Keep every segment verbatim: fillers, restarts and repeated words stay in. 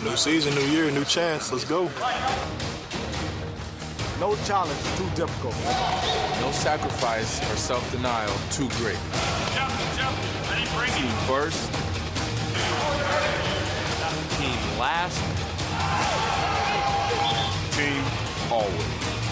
New season, new year, new chance. Let's go. No challenge too difficult. No sacrifice or self-denial too great. Team first. Team last. Team always.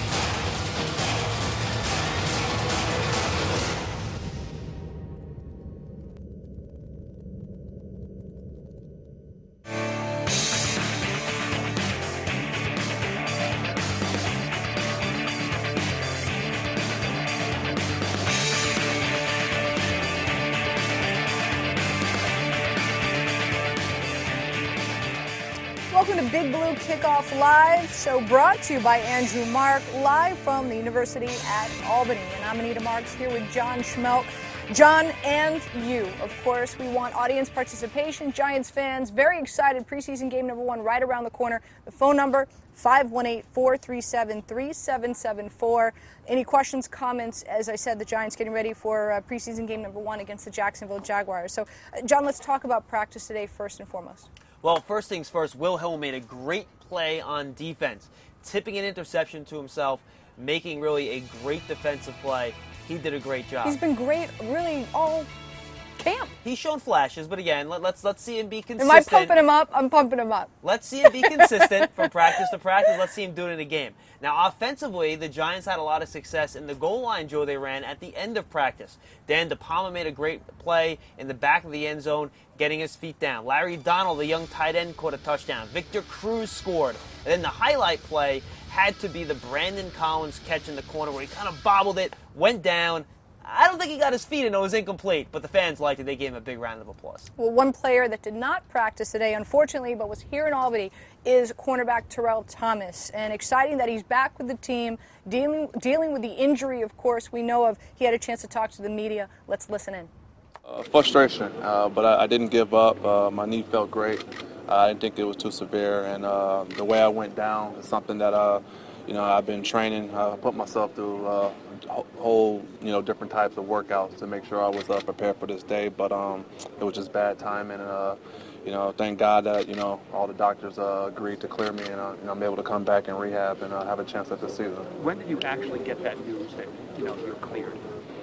Welcome to Big Blue Kickoff Live, show brought to you by Andrew Mark, live from the University at Albany. And I'm Anita Marks here with John Schmelk. John and you, of course, we want audience participation, Giants fans, very excited. Preseason game number one right around the corner. The phone number, five one eight, four three seven, three seven seven four. Any questions, comments? As I said, the Giants getting ready for uh, preseason game number one against the Jacksonville Jaguars. So, uh, John, let's talk about practice today first and foremost. Well, first things first, Will Hill made a great play on defense, tipping an interception to himself, making really a great defensive play. He did a great job. He's been great really all camp. He's shown flashes, but again, let, let's let's see him be consistent. Am I pumping him up? I'm pumping him up. Let's see him be consistent from practice to practice. Let's see him do it in a game. Now, offensively, the Giants had a lot of success in the goal line drill they ran at the end of practice. Dan DePalma made a great play in the back of the end zone, getting his feet down. Larry Donald, the young tight end, caught a touchdown. Victor Cruz scored. And then the highlight play had to be the Brandon Collins catch in the corner where he kind of bobbled it, went down. I don't think he got his feet in. It was incomplete, but the fans liked it. They gave him a big round of applause. Well, one player that did not practice today, unfortunately, but was here in Albany, is cornerback Terrell Thomas. And exciting that he's back with the team, dealing dealing with the injury, of course, we know of. He had a chance to talk to the media. Let's listen in. Uh, frustration, uh, but I, I didn't give up. Uh, my knee felt great. Uh, I didn't think it was too severe, and uh, the way I went down is something that uh, you know I've been training. I put myself through uh, whole you know different types of workouts to make sure I was uh, prepared for this day. But um, it was just bad timing, and uh, you know thank God that you know all the doctors uh, agreed to clear me, and uh, you know, I'm able to come back and rehab and uh, have a chance at the season. When did you actually get that news that you know you're cleared?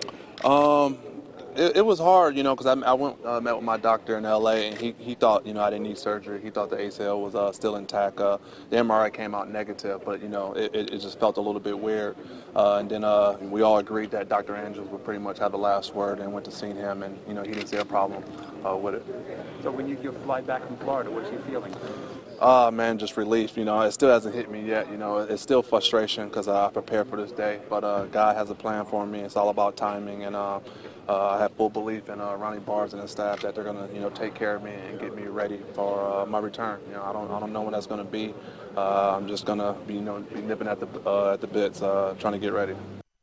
Um. It, it was hard, you know, because I, I went uh, met with my doctor in L A, and he, he thought, you know, I didn't need surgery. He thought the A C L was uh, still intact. Uh, the M R I came out negative, but, you know, it, it just felt a little bit weird. Uh, and then uh, we all agreed that Doctor Andrews would pretty much have the last word, and went to see him, and, you know, he didn't see a problem uh, with it. So when you, you fly back from Florida, what's you feeling? Uh, man, just relief. You know, it still hasn't hit me yet. You know, it's still frustration because I prepared for this day. But uh, God has a plan for me. It's all about timing, and uh, uh, I have full belief in uh, Ronnie Barnes and his staff that they're gonna, you know, take care of me and get me ready for uh, my return. You know, I don't, I don't know when that's gonna be. Uh, I'm just gonna be, you know, be nipping at the uh, at the bits, uh, trying to get ready.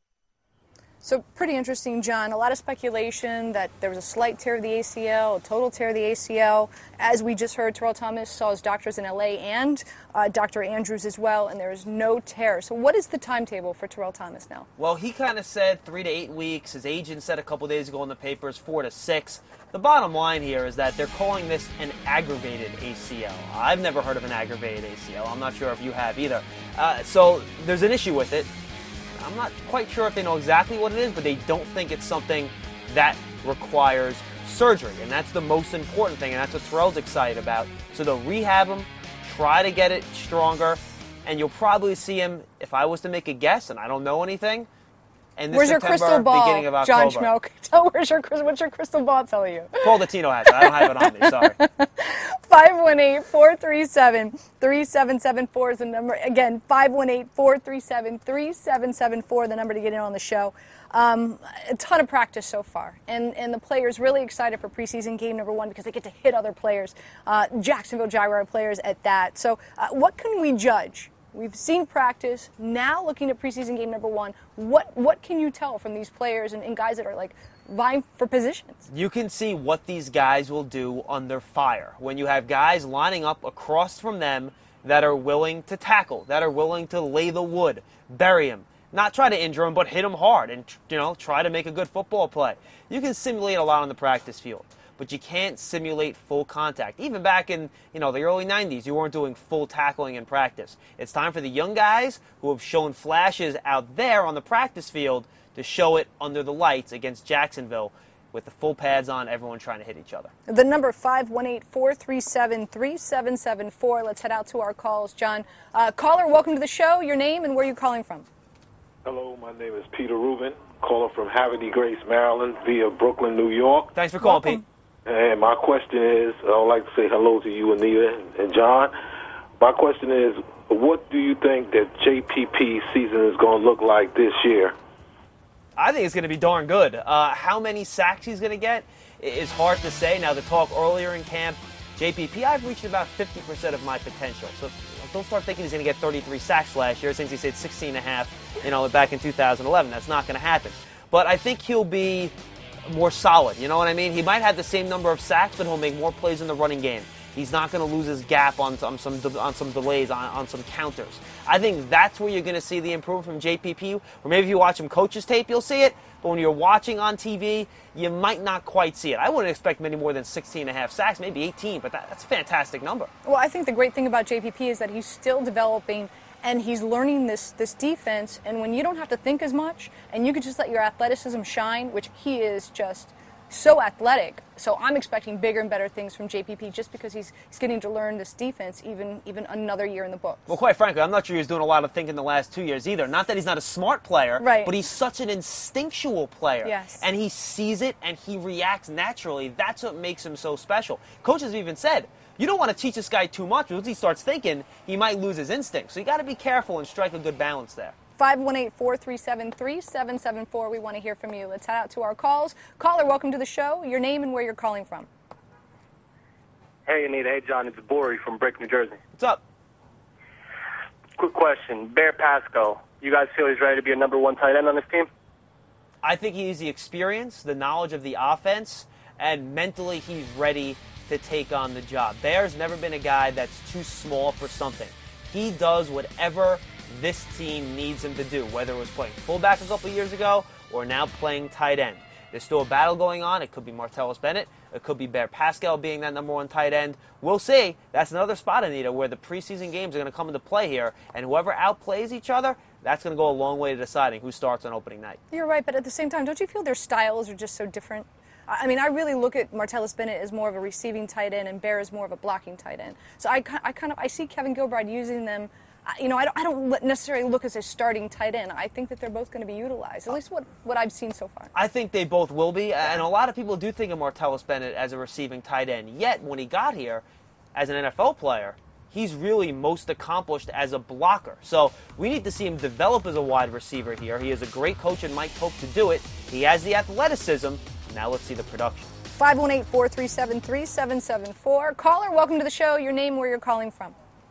So pretty interesting, John. A lot of speculation that there was a slight tear of the A C L, a total tear of the A C L. As we just heard, Terrell Thomas saw his doctors in L A and uh, Doctor Andrews as well, and there is no tear. So what is the timetable for Terrell Thomas now? Well, he kind of said three to eight weeks. His agent said a couple days ago in the papers four to six. The bottom line here is that they're calling this an aggravated A C L. I've never heard of an aggravated A C L. I'm not sure if you have either. Uh, so there's an issue with it. I'm not quite sure if they know exactly what it is, but they don't think it's something that requires surgery. And that's the most important thing, and that's what Terrell's excited about. So they'll rehab him, try to get it stronger, and you'll probably see him, if I was to make a guess, and I don't know anything, and this Where's September, your crystal ball, beginning of John October. Schmelk? Tell where's your what's your crystal ball tell you? Paul Latino has it. I don't have it on me. Sorry. five one eight, four three seven, three seven seven four is the number. Again, five one eight, four three seven, three seven seven four, the number to get in on the show. Um, a ton of practice so far, and, and the players really excited for preseason game number one because they get to hit other players, uh, Jacksonville Jaguar players at that. So uh, what can we judge? We've seen practice. Now looking at preseason game number one, what what can you tell from these players and, and guys that are like vying for positions? You can see what these guys will do under fire when you have guys lining up across from them that are willing to tackle, that are willing to lay the wood, bury him, not try to injure him, but hit him hard and, you know, try to make a good football play. You can simulate a lot on the practice field. but you can't simulate full contact. Even back in, you know, the early nineties, you weren't doing full tackling in practice. It's time for the young guys who have shown flashes out there on the practice field to show it under the lights against Jacksonville with the full pads on, everyone trying to hit each other. The number five one eight, four three seven, three seven seven four. Let's head out to our calls, John. Uh, caller, welcome to the show. Your name and where are you calling from? Hello, my name is Peter Rubin, calling from Havre Grace, Maryland, via Brooklyn, New York. Thanks for calling, Welcome. Pete. And my question is, I would like to say hello to you, Anita and John. My question is, what do you think that J P P season is going to look like this year? I think it's going to be darn good. Uh, how many sacks he's going to get is hard to say. Now, the talk earlier in camp, J P P, I've reached about fifty percent of my potential. So don't start thinking he's going to get thirty-three sacks last year since he said sixteen and a half, you know, back in two thousand eleven. That's not going to happen. But I think he'll be more solid. You know what I mean? He might have the same number of sacks, but he'll make more plays in the running game. He's not going to lose his gap on some, some on some delays, on, on some counters. I think that's where you're going to see the improvement from J P P. Or maybe if you watch him coach's tape, you'll see it. But when you're watching on T V, you might not quite see it. I wouldn't expect many more than sixteen and a half sacks, maybe eighteen, but that, that's a fantastic number. Well, I think the great thing about J P P is that he's still developing and he's learning this this defense. And when you don't have to think as much and you can just let your athleticism shine, which he is just so athletic. So I'm expecting bigger and better things from J P P just because he's he's getting to learn this defense even even another year in the books. Well, quite frankly, I'm not sure he's doing a lot of thinking the last two years either. Not that he's not a smart player, right, but he's such an instinctual player. Yes. And he sees it and he reacts naturally. That's what makes him so special. Coaches have even said, you don't want to teach this guy too much because once he starts thinking, he might lose his instinct. So you got to be careful and strike a good balance there. five one eight, four three seven, three seven seven four. We want to hear from you. Let's head out to our calls. Caller, welcome to the show. Your name and where you're calling from. Hey, Anita. Hey, John. It's Bori from Brick, New Jersey. What's up? Quick question. Bear Pascal, you guys feel he's ready to be a number one tight end on this team? I think he has the experience, the knowledge of the offense, and mentally he's ready to take on the job. Bear's never been a guy that's too small for something. He does whatever this team needs him to do, whether it was playing fullback a couple years ago or now playing tight end. There's still a battle going on. It could be Martellus Bennett. It could be Bear Pascal being that number one tight end. We'll see. That's another spot, Anita, where the preseason games are going to come into play here, and whoever outplays each other, that's going to go a long way to deciding who starts on opening night. You're right, but at the same time, don't you feel their styles are just so different? I mean, I really look at Martellus Bennett as more of a receiving tight end and Bear as more of a blocking tight end. So I, I kind of I see Kevin Gilbride using them. You know, I don't, I don't necessarily look as a starting tight end. I think that they're both going to be utilized, at least what, what I've seen so far. I think they both will be, and a lot of people do think of Martellus Bennett as a receiving tight end. Yet, when he got here as an N F L player, he's really most accomplished as a blocker. So we need to see him develop as a wide receiver here. He is a great coach and Mike Pope to do it. He has the athleticism. Now let's see the production. five one eight, four three seven, three seven seven four. Caller, welcome to the show. Your name, where you're calling from.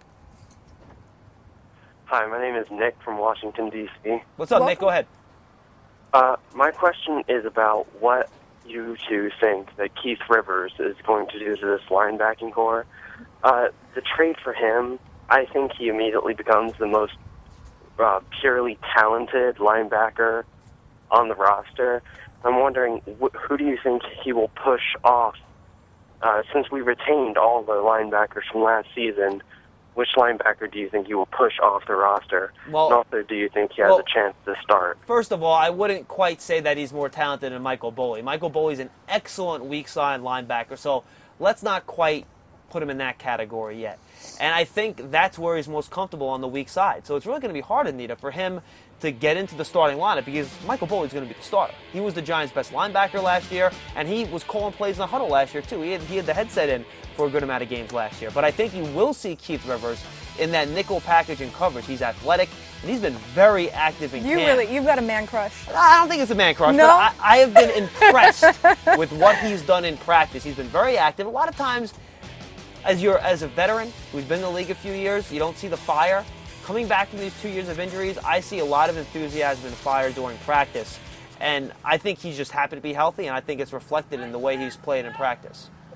Hi, my name is Nick from Washington, D C What's up, Welcome. Nick? Go ahead. Uh, my question is about what you two think that Keith Rivers is going to do to this linebacking core. Uh, the trade for him, I think he immediately becomes the most uh, purely talented linebacker on the roster. I'm wondering, wh- who do you think he will push off? Uh, since we retained all the linebackers from last season, which linebacker do you think you will push off the roster? Well, and also, do you think he has well, a chance to start? First of all, I wouldn't quite say that he's more talented than Michael Boley. Michael Boley's an excellent weak side linebacker, so let's not quite put him in that category yet. And I think that's where he's most comfortable on the weak side. So it's really going to be hard, Anita, for him to get into the starting lineup because Michael Boley's going to be the starter. He was the Giants' best linebacker last year, and he was calling plays in the huddle last year, too. He had, he had the headset in for a good amount of games last year. But I think you will see Keith Rivers in that nickel package and coverage. He's athletic, and he's been very active in You camp. really, you've got a man crush. I don't think it's a man crush, No? but I, I have been impressed with what he's done in practice. He's been very active. A lot of times, as you're as a veteran who's been in the league a few years, you don't see the fire. Coming back from these two years of injuries, I see a lot of enthusiasm and fire during practice. And I think he's just happy to be healthy, and I think it's reflected in the way he's played in practice.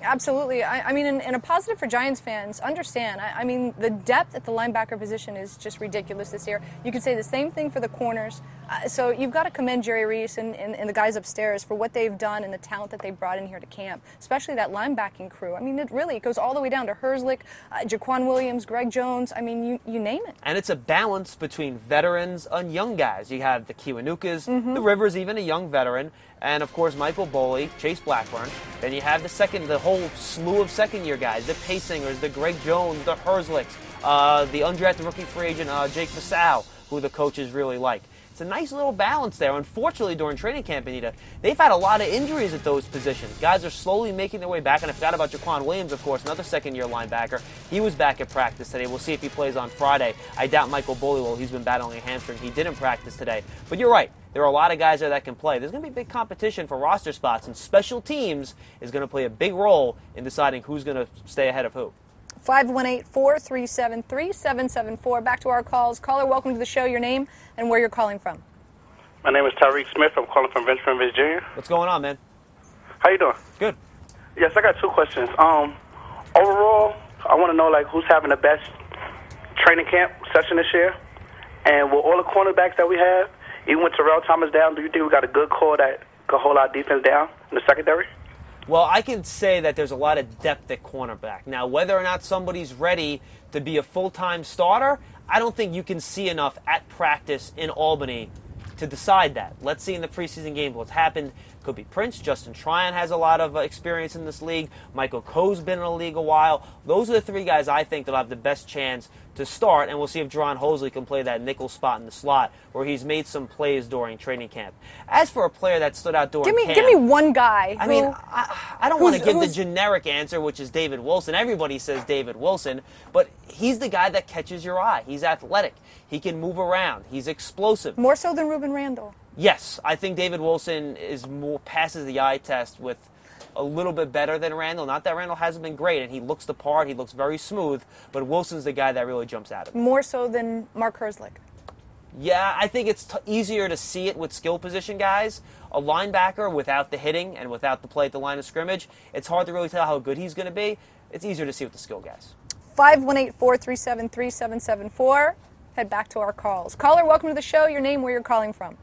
Absolutely. I, I mean, and, and a positive for Giants fans, understand. I, I mean, the depth at the linebacker position is just ridiculous this year. You could say the same thing for the corners. Uh, so you've got to commend Jerry Reese and, and, and the guys upstairs for what they've done and the talent that they've brought in here to camp, especially that linebacking crew. I mean, it really it goes all the way down to Herzlich, uh, Jaquan Williams, Greg Jones. I mean, you, you name it. And it's a balance between veterans and young guys. You have the Kiwanukas, Mm-hmm. the Rivers, even a young veteran, and of course Michael Boley, Chase Blackburn. Then you have the second, the whole slew of second-year guys, the Paysingers, the Greg Jones, the Herzlichs, uh, the undrafted rookie free agent uh, Jake Fasau, who the coaches really like. It's a nice little balance there. Unfortunately, during training camp, Anita, they've had a lot of injuries at those positions. Guys are slowly making their way back, and I forgot about Jaquan Williams, of course, another second-year linebacker. He was back at practice today. We'll see if he plays on Friday. I doubt Michael Boley will. He's been battling a hamstring. He didn't practice today. But you're right. There are a lot of guys there that can play. There's going to be big competition for roster spots, and special teams is going to play a big role in deciding who's going to stay ahead of who. five one eight, four three seven, three seven seven four. Back to our calls. Caller, welcome to the show. Your name and where you're calling from. My name is Tyreek Smith. I'm calling from Richmond, Virginia. What's going on, man? How you doing? Good. Yes, I got two questions. Um, overall, I want to know like who's having the best training camp session this year, and with all the cornerbacks that we have, even with Terrell Thomas down, do you think we got a good core that could hold our defense down in the secondary? Well, I can say that there's a lot of depth at cornerback. Now, whether or not somebody's ready to be a full-time starter, I don't think you can see enough at practice in Albany to decide that. Let's see in the preseason games what's happened. Could be Prince. Justin Tryon has a lot of uh, experience in this league. Michael Coe's been in the league a while. Those are the three guys I think that have the best chance to start, and we'll see if Jerron Hosley can play that nickel spot in the slot, where he's made some plays during training camp. As for a player that stood out during Give me, camp, give me one guy. I who, mean, I, I don't want to give the who's- generic answer, which is David Wilson. Everybody says David Wilson, but he's the guy that catches your eye. He's athletic. He can move around. He's explosive. More so than Ruben Randall. Yes, I think David Wilson is more passes the eye test with a little bit better than Randall. Not that Randall hasn't been great, and he looks the part. He looks very smooth, but Wilson's the guy that really jumps out at me. More so than Mark Herzlich. Yeah, I think it's t- easier to see it with skill position guys. A linebacker without the hitting and without the play at the line of scrimmage, it's hard to really tell how good he's going to be. It's easier to see with the skill guys. five one eight, four three seven, three seven seven four. Head back to our calls. Caller, welcome to the show. Your name, where you're calling from.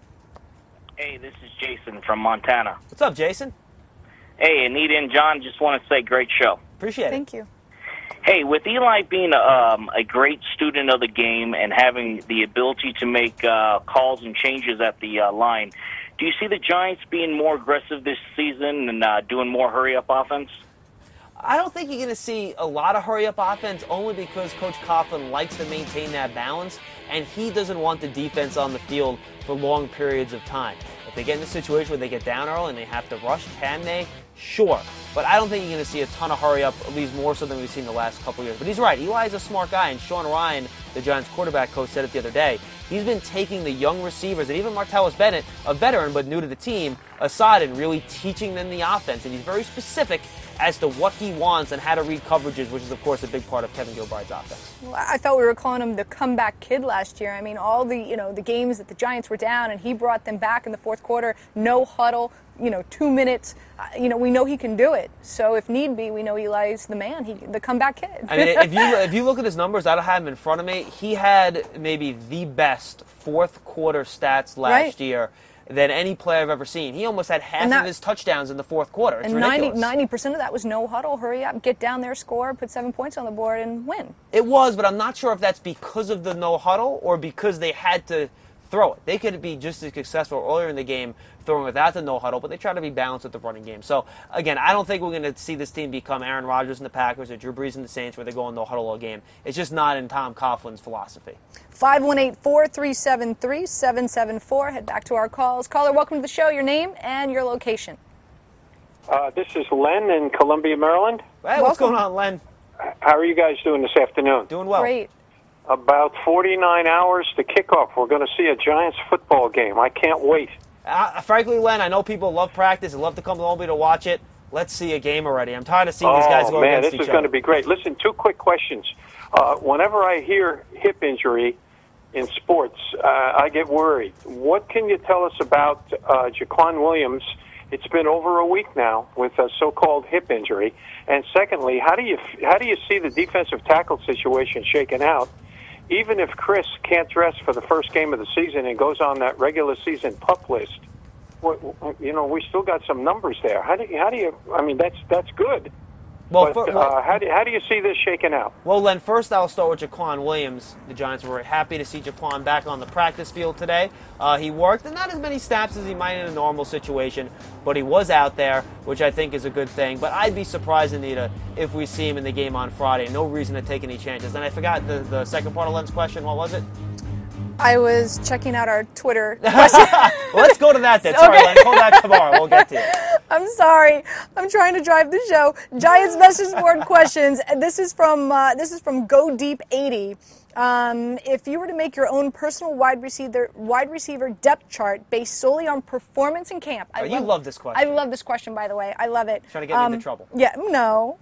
Hey, this is Jason from Montana. What's up, Jason? Hey, Anita and John, just want to say great show. Appreciate it. Thank you. Hey, with Eli being um, a great student of the game and having the ability to make uh, calls and changes at the uh, line, do you see the Giants being more aggressive this season and uh, doing more hurry-up offense? I don't think you're going to see a lot of hurry-up offense, only because Coach Coughlin likes to maintain that balance, and he doesn't want the defense on the field for long periods of time. If they get in a situation where they get down early and they have to rush, can they? Sure. But I don't think you're going to see a ton of hurry-up, at least more so than we've seen the last couple of years. But he's right. Eli's a smart guy, and Sean Ryan, the Giants quarterback coach, said it the other day. He's been taking the young receivers, and even Martellus Bennett, a veteran but new to the team, aside and really teaching them the offense. And he's very specific as to what he wants and how to read coverages, which is, of course, a big part of Kevin Gilbride's offense. Well, I thought we were calling him the comeback kid last year. I mean, all the, you know, the games that the Giants were down, and he brought them back in the fourth quarter, no huddle, you know, two minutes. Uh, you know, we know he can do it. So if need be, we know Eli's the man, he, the comeback kid. I mean, if you if you look at his numbers, I don't have him in front of me. He had maybe the best fourth quarter stats last Right. year than any player I've ever seen. He almost had half And that- of his touchdowns in the fourth quarter. It's and ridiculous. ninety percent of that was no huddle, hurry up, get down there, score, put seven points on the board, and win. It was, but I'm not sure if that's because of the no huddle or because they had to throw it. They could be just as successful earlier in the game throwing without the no huddle, but they try to be balanced with the running game. So, again, I don't think we're going to see this team become Aaron Rodgers and the Packers or Drew Brees and the Saints where they go on no huddle all game. It's just not in Tom Coughlin's philosophy. five one eight, four three seven, three seven seven four. Head back to our calls. Caller, welcome to the show. Your name and your location. Uh, this is Len in Columbia, Maryland. Hey, what's going on, Len? How are you guys doing this afternoon? Doing well. Great. About forty-nine hours to kickoff. We're going to see a Giants football game. I can't wait. Uh, frankly, Len, I know people love practice and love to come to Albany to watch it. Let's see a game already. I'm tired of seeing these guys go oh, man, against this each is other. going to be great. Listen, two quick questions. Uh, whenever I hear hip injury in sports, uh, I get worried. What can you tell us about uh, Jaquan Williams It's been over a week now with a so-called hip injury. And secondly, how do you how do you see the defensive tackle situation shaken out? Even if Chris can't dress for the first game of the season and goes on that regular season PUP list, you know, we still got some numbers there. How do you, how do you? I mean, that's that's good. Well, but for, uh, how, do, how do you see this shaking out? Well, Len, first I'll start with Jaquan Williams. The Giants were happy to see Jaquan back on the practice field today. Uh, he worked, and not as many snaps as he might in a normal situation, but he was out there, which I think is a good thing. But I'd be surprised, Anita, if we see him in the game on Friday. No reason to take any chances. And I forgot the, the second part of Len's question. What was it? I was checking out our Twitter. Well, let's go to that then. Sorry, Okay. Len. Call that tomorrow. We'll get to you. I'm sorry. I'm trying to drive the show. Giants message board questions. And This is from uh, this is from Go Deep eighty. Um, if you were to make your own personal wide receiver wide receiver depth chart based solely on performance in camp, I Oh, you love this question. I love this question, by the way. I love it. Trying to get me Um, into trouble. Yeah, no.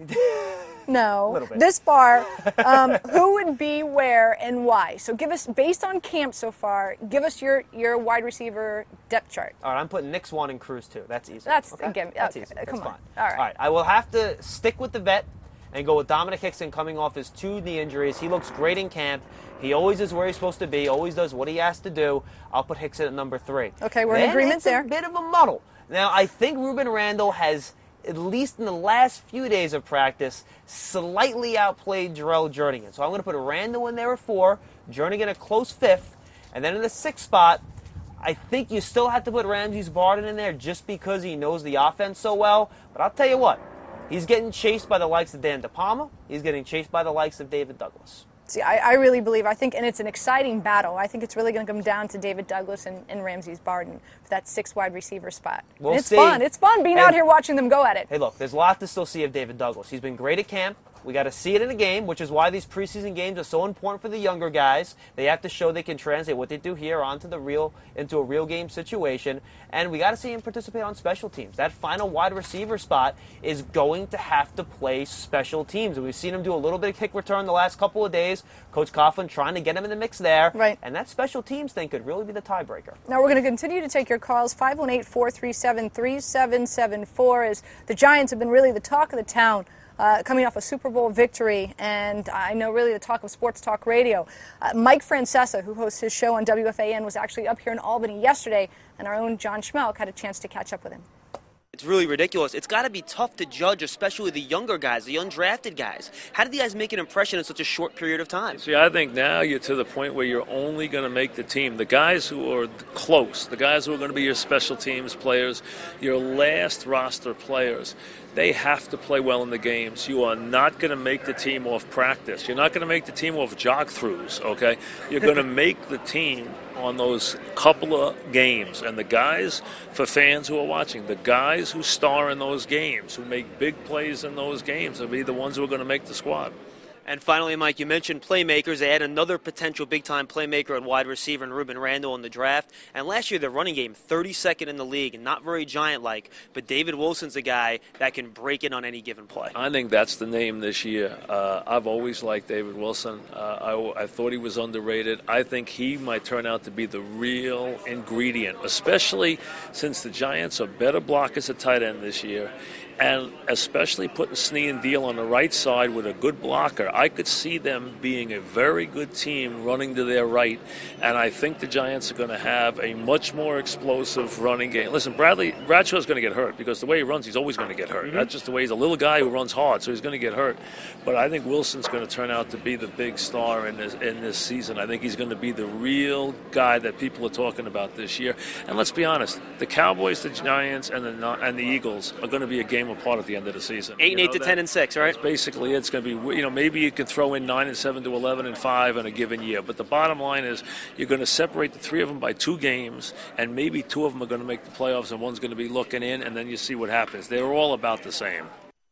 No. A little bit. This far, um, who would be where and why? So give us, based on camp so far, give us your, your wide receiver depth chart. All right, I'm putting Nix one and Cruz two. That's easy. That's, okay? again, That's okay, easy. That's come on. fine. All right. All right, I will have to stick with the vet and go with Dominic Hickson coming off his two knee injuries. He looks great in camp. He always is where he's supposed to be, always does what he has to do. I'll put Hickson at number three. Okay, we're in Then agreement it's there. a bit of a muddle. Now, I think Ruben Randall has, at least in the last few days of practice, slightly outplayed Jarrell Jernigan. So I'm going to put Randall in there at four, Jernigan a close fifth, and then in the sixth spot, I think you still have to put Ramses Barden in there just because he knows the offense so well. But I'll tell you what, he's getting chased by the likes of Dan DePalma. He's getting chased by the likes of David Douglas. See, I, I really believe, I think, and it's an exciting battle. I think it's really going to come down to David Douglas and, and Ramses Barden for that six wide receiver spot. We'll And it's see. fun. It's fun being And- out here watching them go at it. Hey, look, there's a lot to still see of David Douglas. He's been great at camp. We got to see it in a game, which is why these preseason games are so important for the younger guys. They have to show they can translate what they do here onto the real, into a real game situation. And we got to see him participate on special teams. That final wide receiver spot is going to have to play special teams. And we've seen him do a little bit of kick return the last couple of days. Coach Coughlin trying to get him in the mix there. Right. And that special teams thing could really be the tiebreaker. Now we're going to continue to take your calls. five one eight, four three seven, three seven seven four as the Giants have been really the talk of the town. Uh, coming off a Super Bowl victory, and I know really the talk of sports talk radio. Uh, Mike Francesa, who hosts his show on W F A N, was actually up here in Albany yesterday, and our own John Schmelk had a chance to catch up with him. It's really ridiculous. It's got to be tough to judge, especially the younger guys, the undrafted guys. How did the guys make an impression in such a short period of time? See, I think now you're to the point where you're only going to make the team. The guys who are close, the guys who are going to be your special teams players, your last roster players, they have to play well in the games. You are not going to make the team off practice. You're not going to make the team off jog-throughs, okay? You're going to make the team on those couple of games. And the guys, for fans who are watching, the guys who star in those games, who make big plays in those games, will be the ones who are going to make the squad. And finally, Mike, you mentioned playmakers. They had another potential big-time playmaker at wide receiver in Ruben Randall in the draft. And last year, the running game, thirty-second in the league, and not very giant-like. But David Wilson's a guy that can break in on any given play. I think that's the name this year. Uh, I've always liked David Wilson. Uh, I, I thought he was underrated. I think he might turn out to be the real ingredient, especially since the Giants are better blockers at tight end this year. And especially putting Snee and Deal on the right side with a good blocker, I could see them being a very good team running to their right. And I think the Giants are going to have a much more explosive running game. Listen, Bradley Bradshaw's going to get hurt because the way he runs, he's always going to get hurt. Mm-hmm. That's just the way he's a little guy who runs hard, so he's going to get hurt. But I think Wilson's going to turn out to be the big star in this in this season. I think he's going to be the real guy that people are talking about this year. And let's be honest, the Cowboys, the Giants, and the and the Eagles are going to be a game apart at the end of the season. Eight and You eight know, to that- ten and six, right? That's basically it. It's going to be, you know, maybe you can throw in nine and seven to eleven and five in a given year. But the bottom line is you're going to separate the three of them by two games, and maybe two of them are going to make the playoffs, and one's going to be looking in, and then you see what happens. They're all about the same.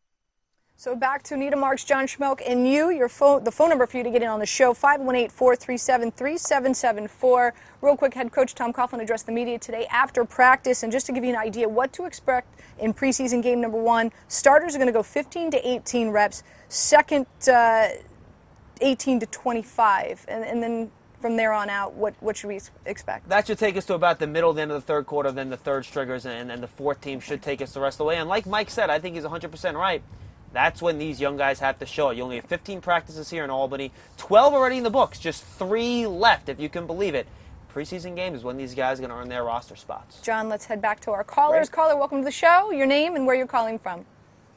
So back to Anita Marks, John Schmelk, and you. Your phone, the phone number for you to get in on the show, five one eight, four three seven, three seven seven four. Real quick, head coach Tom Coughlin addressed the media today after practice, and just to give you an idea what to expect in preseason game number one, starters are going to go fifteen to eighteen reps, second uh, eighteen to twenty-five, and, and then from there on out, what, what should we expect? That should take us to about the middle of the end of the third quarter, then the third stringers, and then the fourth team should take us the rest of the way. And like Mike said, I think he's one hundred percent right. That's when these young guys have to show it. You only have fifteen practices here in Albany, twelve already in the books, just three left, if you can believe it. Preseason game is when these guys are going to earn their roster spots. John, let's head back to our callers. Great. Caller, welcome to the show. Your name and where you're calling from.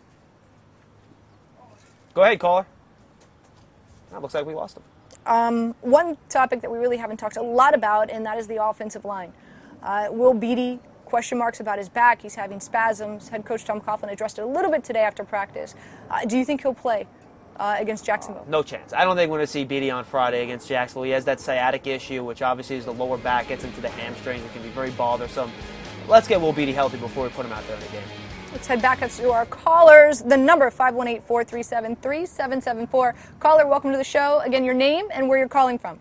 Go ahead, caller. That looks like we lost him. Um, one topic that we really haven't talked a lot about, and that is the offensive line. Uh, Will Beatty, question marks about his back. He's having spasms. Head coach Tom Coughlin addressed it a little bit today after practice. Uh, do you think he'll play uh, against Jacksonville? No chance. I don't think we're going to see Beatty on Friday against Jacksonville. He has that sciatic issue, which obviously is the lower back, gets into the hamstrings. It can be very bothersome. Let's get Will Beatty healthy before we put him out there in the game. Let's head back up to our callers. The number, five one eight, four three seven, three seven seven four. Caller, welcome to the show. Again, your name and where you're calling from.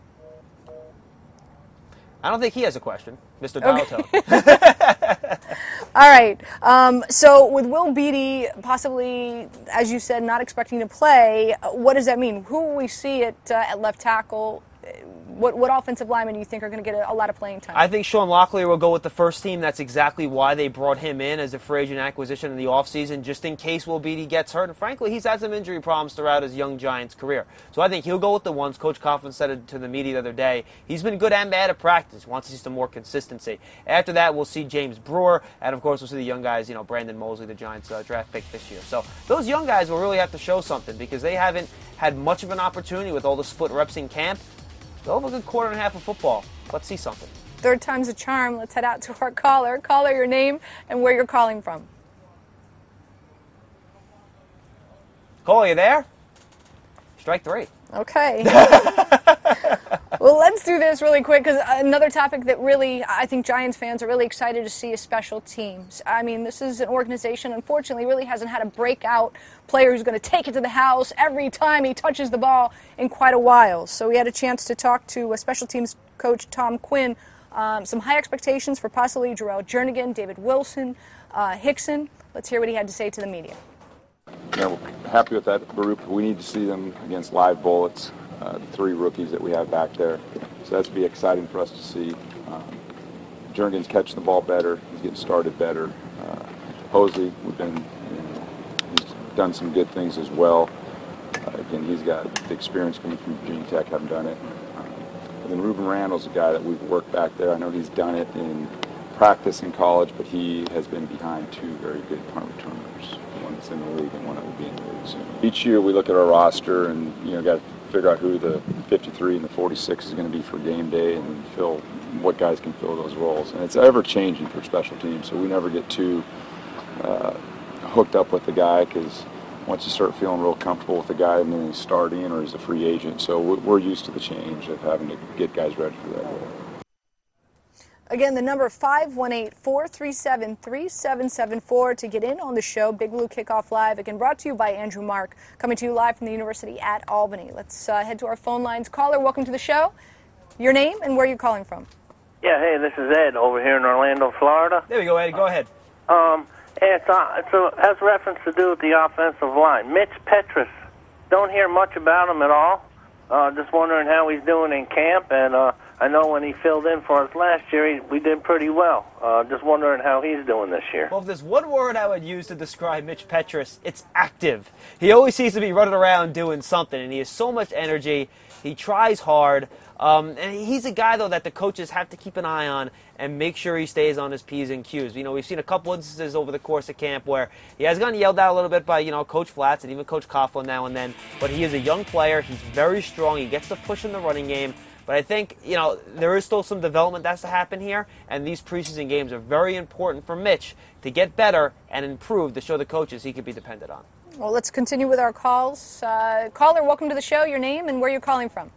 I don't think he has a question, Mister Dialto. Okay. All right. Um, so with Will Beatty possibly, as you said, not expecting to play, what does that mean? Who will we see at, uh, at left tackle? What, what offensive linemen do you think are going to get a, a lot of playing time? I think Sean Locklear will go with the first team. That's exactly why they brought him in as a free agent acquisition in the offseason, just in case Will Beatty gets hurt. And frankly, he's had some injury problems throughout his young Giants career. So I think he'll go with the ones. Coach Coughlin said it to the media the other day. He's been good and bad at practice. Wants to see some more consistency. After that, we'll see James Brewer. And, of course, we'll see the young guys, you know, Brandon Mosley, the Giants' uh, draft pick this year. So those young guys will really have to show something because they haven't had much of an opportunity with all the split reps in camp. They'll have a good quarter and a half of football. Let's see something. Third time's a charm. Let's head out to our caller. Caller, your name and where you're calling from. Caller, you there? Strike three. Okay. Well, let's do this really quick because another topic that really I think Giants fans are really excited to see is special teams. I mean, this is an organization, unfortunately, really hasn't had a breakout player who's going to take it to the house every time he touches the ball in quite a while. So we had a chance to talk to a special teams coach, Tom Quinn. Um, some high expectations for possibly Jarrell Jernigan, David Wilson, uh, Hickson. Let's hear what he had to say to the media. Yeah, we're happy with that group. We need to see them against live bullets, uh, the three rookies that we have back there. So that's be exciting for us to see. Um, Jernigan's catching the ball better. He's getting started better. Uh, Hosley, we've been, you know, he's done some good things as well. Uh, again, he's got the experience coming from Virginia Tech, haven't done it. Um, and then Ruben Randall's a guy that we've worked back there. I know he's done it in practice in college, but he has been behind two very good punt returners, one that's in the league and one that will be in the league soon. Each year we look at our roster and, you know, got to figure out who the fifty-three and the forty-six is going to be for game day and fill what guys can fill those roles. And it's ever changing for special teams, so we never get too uh, hooked up with the guy because once you start feeling real comfortable with the guy, and then he's starting or he's a free agent. So we're used to the change of having to get guys ready for that role. Again, the number five one eight, four three seven, three seven seven four to get in on the show. Big Blue Kickoff Live. Again, brought to you by Andrew Mark, coming to you live from the University at Albany. Let's uh, head to our phone lines. Caller, welcome to the show. Your name and where are you calling from? Yeah, hey, this is Ed over here in Orlando, Florida. There we go, Ed. Go ahead. Um, it's, uh, it's a, has reference to do with the offensive line. Mitch Petrus, don't hear much about him at all. Uh, just wondering how he's doing in camp, and uh, I know when he filled in for us last year, he, we did pretty well. Uh, just wondering how he's doing this year. Well, if there's one word I would use to describe Mitch Petrus, it's active. He always seems to be running around doing something, and he has so much energy. He tries hard. Um, and he's a guy, though, that the coaches have to keep an eye on and make sure he stays on his P's and Q's. You know, we've seen a couple instances over the course of camp where he has gotten yelled at a little bit by, you know, Coach Flatz and even Coach Coughlin now and then. But he is a young player. He's very strong. He gets to push in the running game. But I think, you know, there is still some development that's to happen here. And these preseason games are very important for Mitch to get better and improve to show the coaches he can be depended on. Well, let's continue with our calls. Uh, caller, welcome to the show. Your name and where you're calling from.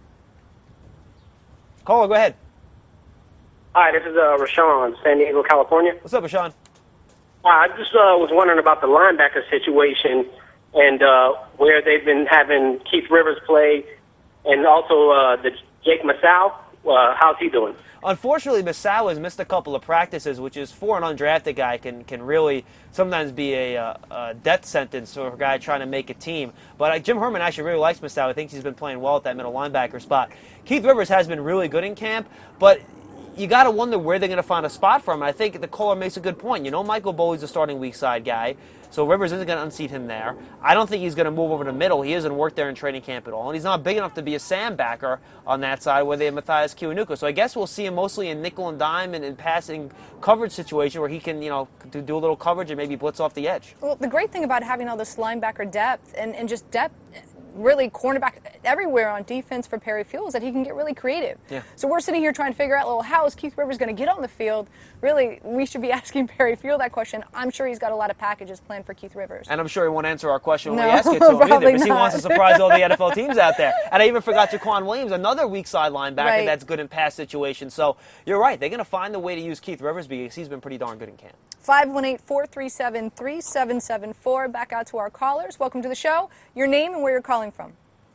Caller, go ahead. Hi, this is uh, Rashawn, San Diego, California. What's up, Rashawn? Uh, I just uh, was wondering about the linebacker situation and uh, where they've been having Keith Rivers play, and also uh, the Jake Masau. Uh, how's he doing? Unfortunately, Masao has missed a couple of practices, which is for an undrafted guy can can really sometimes be a, a, a death sentence for a guy trying to make a team. But uh, Jim Herman actually really likes Masao. I think he's been playing well at that middle linebacker spot. Keith Rivers has been really good in camp, but you got to wonder where they're going to find a spot for him. And I think the caller makes a good point. You know, Michael Boley's a starting weak side guy, so Rivers isn't going to unseat him there. I don't think he's going to move over to middle. He hasn't worked there in training camp at all, and he's not big enough to be a Sam backer on that side where they have Matthias Kiwanuka. So I guess we'll see him mostly in nickel and dime and in passing coverage situation where he can, you know, do, do a little coverage and maybe blitz off the edge. Well, the great thing about having all this linebacker depth and, and just depth, really cornerback everywhere on defense for Perry Fewell is that he can get really creative. Yeah. So we're sitting here trying to figure out, well, how is Keith Rivers going to get on the field? Really, we should be asking Perry Fewell that question. I'm sure he's got a lot of packages planned for Keith Rivers. And I'm sure he won't answer our question when No, we ask it to him either, probably because he not. wants to surprise all the N F L teams out there. And I even forgot Jaquan Williams, another weak side linebacker Right. that's good in pass situations. So you're right. They're going to find the way to use Keith Rivers because he's been pretty darn good in camp. five one eight, four three seven, three seven seven four. Back out to our callers. Welcome to the show. Your name and where you're calling from.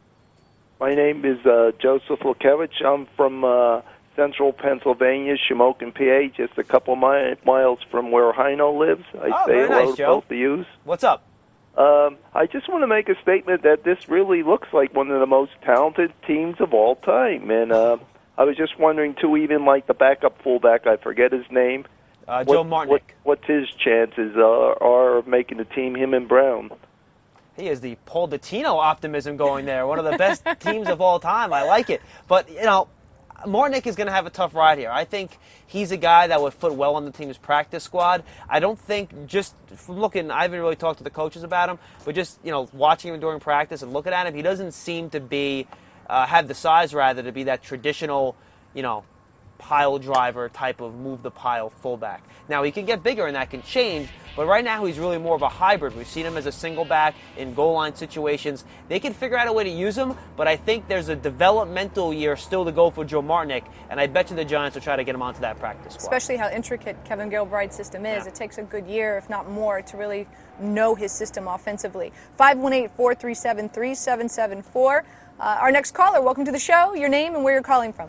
My name is uh, Joseph Lukevich. I'm from uh, central Pennsylvania, Shamokin, P A, just a couple mi- miles from where Heino lives. I Oh, say very hello nice, to Joe. both of you. What's up? Um, I just want to make a statement that this really looks like one of the most talented teams of all time. And uh, I was just wondering, too, even like the backup fullback, I forget his name. Uh, what, Joe Martinick. What, what's his chances uh, are of making the team, him and Brown? He is the Paul Dottino optimism going there. One of the best teams of all time. I like it. But, you know, Martinick is going to have a tough ride here. I think he's a guy that would fit well on the team's practice squad. I don't think, just from looking, I haven't really talked to the coaches about him, but just, you know, watching him during practice and looking at him, he doesn't seem to be, uh, have the size, rather, to be that traditional, you know, pile driver type of move the pile fullback. Now, he can get bigger and that can change, but right now he's really more of a hybrid. We've seen him as a single back in goal line situations. They can figure out a way to use him, but I think there's a developmental year still to go for Joe Martinick, and I bet you the Giants will try to get him onto that practice squad. Especially how intricate Kevin Gilbride's system is. Yeah. It takes a good year, if not more, to really know his system offensively. five one eight, four three seven, three seven seven four. Uh, our next caller, welcome to the show. Your name and where you're calling from.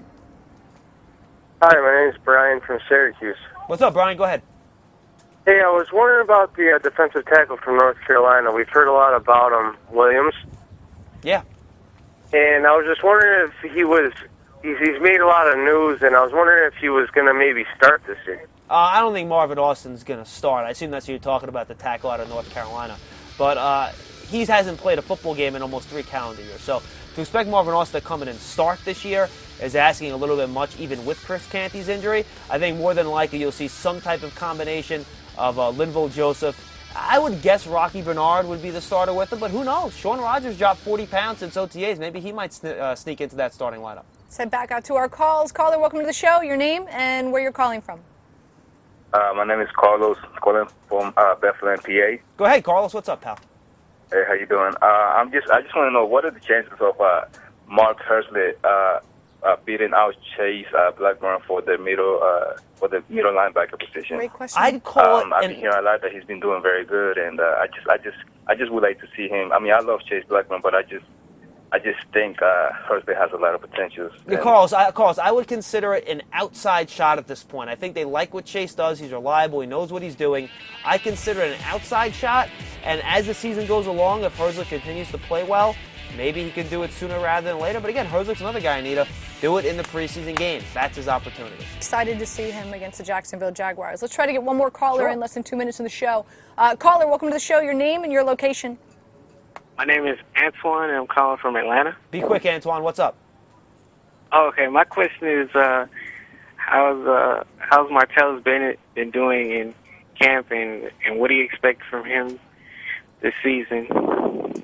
Hi, my name's Brian from Syracuse. What's up, Brian? Go ahead. Hey, I was wondering about the uh, defensive tackle from North Carolina. We've heard a lot about him, Williams. Yeah. And I was just wondering if he was, he's, he's made a lot of news, and I was wondering if he was going to maybe start this year. Uh, I don't think Marvin Austin's going to start. I assume that's what you're talking about, the tackle out of North Carolina. But uh, he hasn't played a football game in almost three calendar years. So to expect Marvin Austin to come in and start this year is asking a little bit much, even with Chris Canty's injury. I think more than likely you'll see some type of combination of uh, Linval Joseph. I would guess Rocky Bernard would be the starter with him, but who knows? Sean Rogers dropped forty pounds since O T As. Maybe he might sn- uh, sneak into that starting lineup. Let's head back out to our calls. Caller, welcome to the show. Your name and where you're calling from. Uh, my name is Carlos, calling from uh, Bethlehem, P A. Go ahead, Carlos. What's up, pal? Hey, how you doing? Uh, I'm just, I just want to know, what are the chances of uh, Mark Hursley uh, uh, beating out Chase uh, Blackburn for the middle, uh, for the middle linebacker position? Great question. I'd call um, it. I've An, been hearing a lot that he's been doing very good, and uh, I just, I just, I just would like to see him. I mean, I love Chase Blackburn, but I just, I just think uh, Hursley has a lot of potential. Yeah, Carlos, I, Carlos, I would consider it an outside shot at this point. I think they like what Chase does. He's reliable. He knows what he's doing. I consider it an outside shot, and as the season goes along, if Herzlich continues to play well, maybe he can do it sooner rather than later. But again, Herzlich's another guy, Anita. Do it in the preseason games. That's his opportunity. Excited to see him against the Jacksonville Jaguars. Let's try to get one more caller Sure. in less than two minutes in the show. Uh, caller, welcome to the show. Your name and your location. My name is Antoine, and I'm calling from Atlanta. Be quick, Antoine. What's up? Oh, okay. My question is, uh, how's uh, how's Martellus Bennett been doing in camp, and, and what do you expect from him this season?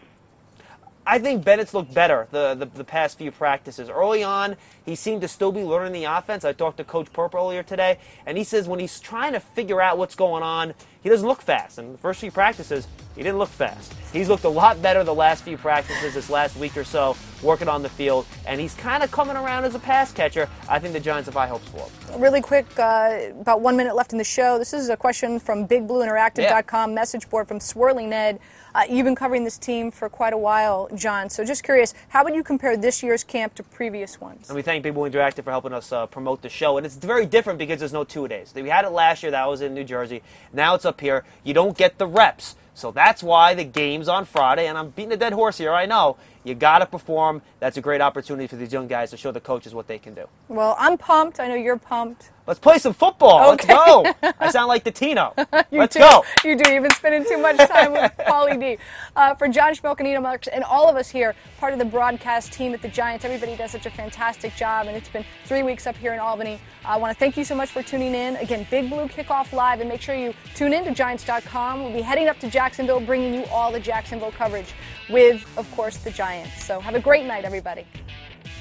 I think Bennett's looked better the, the the past few practices. Early on, he seemed to still be learning the offense. I talked to Coach Purp earlier today, and he says when he's trying to figure out what's going on, he doesn't look fast. And the first few practices, he didn't look fast. He's looked a lot better the last few practices, this last week or so, working on the field, and he's kind of coming around as a pass catcher. I think the Giants have high hopes for him. Really quick, uh, about one minute left in the show. This is a question from Big Blue Interactive dot com, yeah. Message board from Swirly Ned. Uh, you've been covering this team for quite a while, John, so just curious, how would you compare this year's camp to previous ones? And we thank Big Blue Interactive for helping us uh, promote the show, and it's very different because there's no two-a-days. We had it last year, that was in New Jersey. Now it's up here. You don't get the reps. So that's why the game's on Friday, and I'm beating a dead horse here, I know. You got to perform. That's a great opportunity for these young guys to show the coaches what they can do. Well, I'm pumped. I know you're pumped. Let's play some football. Okay. Let's go. I sound like the Tino. Let's do. go. You do. You've been spending too much time with Paulie D. Uh, for John Schmelk and Anita Marks and all of us here, part of the broadcast team at the Giants, everybody does such a fantastic job, and it's been three weeks up here in Albany. I want to thank you so much for tuning in. Again, Big Blue Kickoff Live, and make sure you tune in to Giants dot com. We'll be heading up to Jacksonville, bringing you all the Jacksonville coverage with, of course, the Giants. So have a great night, everybody.